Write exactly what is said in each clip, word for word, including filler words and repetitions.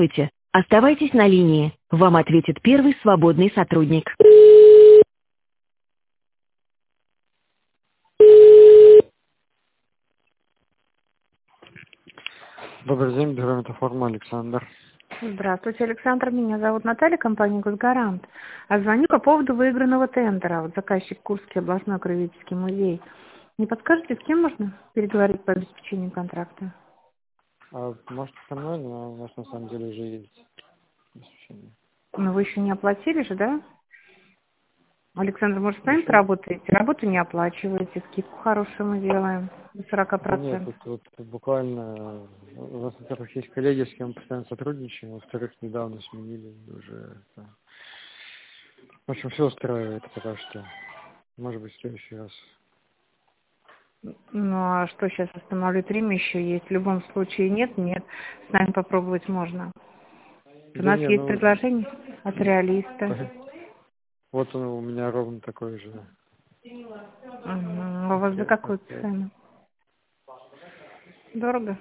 Здравствуйте. Оставайтесь на линии. Вам ответит первый свободный сотрудник. Добрый день, бюро Метаформа, Александр. Здравствуйте, Александр. Меня зовут Наталья, компания «Госгарант». А звоню по поводу выигранного тендера. Вот заказчик Курский областной краеведческий музей. Не подскажете, с кем можно переговорить по обеспечению контракта? А может со мной, но у нас на самом деле уже есть освещение. Но вы еще не оплатили же, да? Александр, может, с нами Еще? работаете? Работу не оплачиваете, скидку хорошую мы делаем, до сорока Да нет, процентов. тут вот буквально у нас, во-первых, есть коллеги, с кем мы постоянно сотрудничаем, во-вторых, недавно сменили уже. Это... В общем, все устраивает пока что. Может быть, в следующий раз. Ну, а что сейчас остановлю время еще есть? В любом случае нет, нет. С нами попробовать можно. У Да нас не, есть ну, предложение от реалиста. вот он у меня ровно такой же. Угу. А у вас за какую цену? Дорого?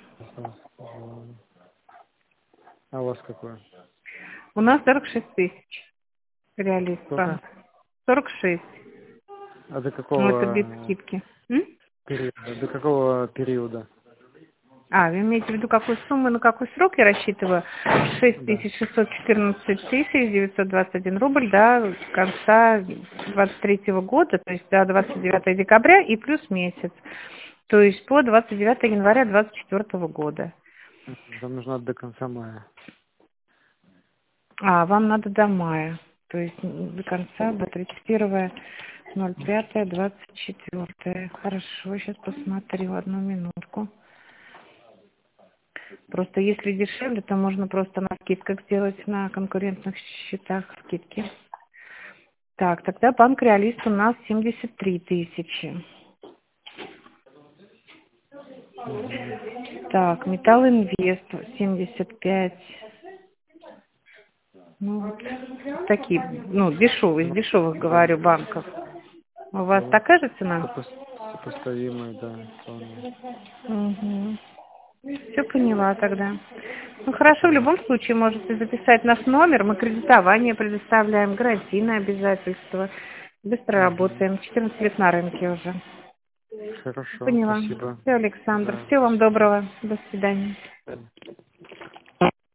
А у вас какое? У нас сорок шесть тысяч. Реалист Сколько? банк. сорок шесть. А до Ну, это без какого скидки. М? периода? До какого периода? А, вы имеете в виду, какую сумму, на какой срок я рассчитываю? шесть Да. тысяч шестьсот четырнадцать тысяч девятьсот двадцать один рубль до конца двадцать третьего года, то есть до двадцать девятого декабря и плюс месяц. То есть по двадцать девятого января двадцать четвёртого года. Нам нужно до конца мая. А, вам надо до мая. То есть до конца, до тридцать первого ноль пятого двадцать четвёртого. Хорошо, сейчас посмотрю, одну минутку. Просто если дешевле, то можно просто на скидках сделать на конкурентных счетах скидки. Так, тогда банк Реалист у нас семьдесят три тысячи. Так, Металл Инвест семьдесят пять. Ну, вот такие, ну, дешевые, из дешевых, говорю, банков. У вас Ну, такая же цена? сопос- сопоставимые, да, вполне. Угу. Все поняла тогда. Ну хорошо, в Мгм. любом случае можете записать наш номер. Мы кредитование предоставляем, гарантийные обязательства. Быстро Мгм. работаем. четырнадцать лет на рынке уже. Хорошо, Поняла. спасибо. Все, Александр. Да, Всего до вам свидания. доброго. До свидания.